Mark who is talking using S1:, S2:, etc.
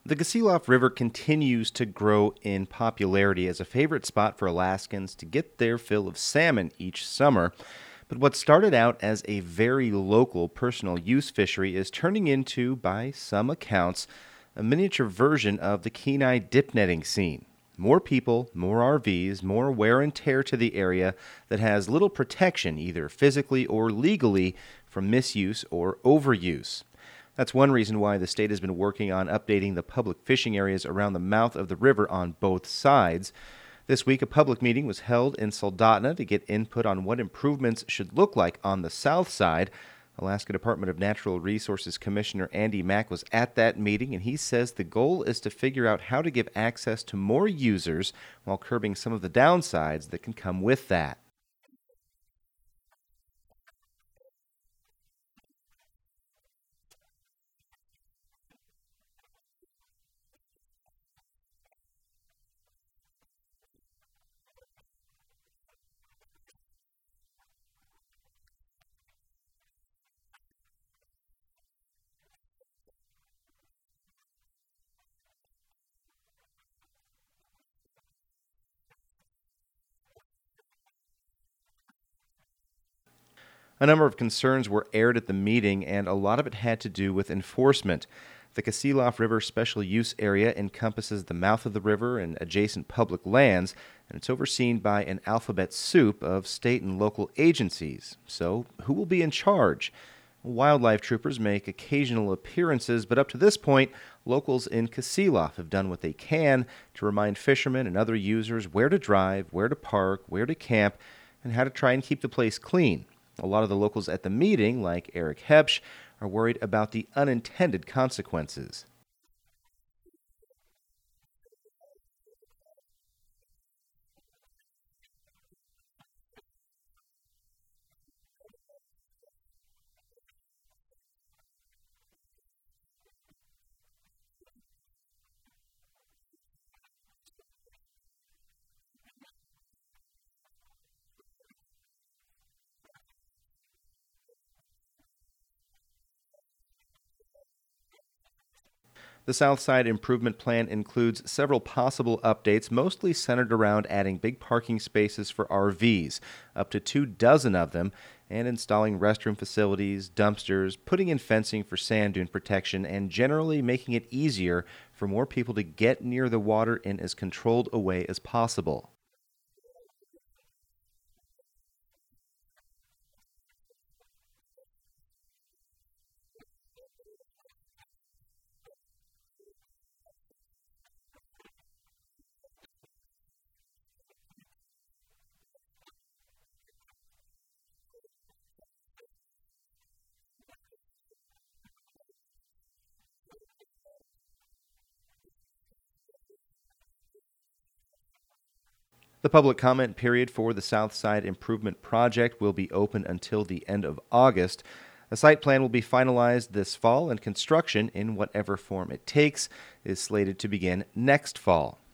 S1: The Gasilof River continues to grow in popularity as a favorite spot for Alaskans to get their fill of salmon each summer. But what started out as a very local personal use fishery is turning into, by some accounts, a miniature version of the Kenai dip netting scene. More people, more RVs, more wear and tear to the area that has little protection, either physically or legally, from misuse or overuse. That's one reason why the state has been working on updating the public fishing areas around the mouth of the river on both sides. This week, a public meeting was held in Soldotna to get input on what improvements should look like on the south side. Alaska Department of Natural Resources Commissioner Andy Mack was at that meeting, and he says the goal is to figure out how to give access to more users while curbing some of the downsides that can come with that. A number of concerns were aired at the meeting, and a lot of it had to do with enforcement. The Kasilof River Special Use Area encompasses the mouth of the river and adjacent public lands, and it's overseen by an alphabet soup of state and local agencies. So, who will be in charge? Wildlife troopers make occasional appearances, but up to this point, locals in Kasilof have done what they can to remind fishermen and other users where to drive, where to park, where to camp, and how to try and keep the place clean. A lot of the locals at the meeting, like Eric Hepsch, are worried about the unintended consequences. The Southside Improvement Plan includes several possible updates, mostly centered around adding big parking spaces for RVs, up to 24 of them, and installing restroom facilities, dumpsters, putting in fencing for sand dune protection, and generally making it easier for more people to get near the water in as controlled a way as possible. The public comment period for the Southside Improvement Project will be open until the end of August. A site plan will be finalized this fall, and construction, in whatever form it takes, is slated to begin next fall.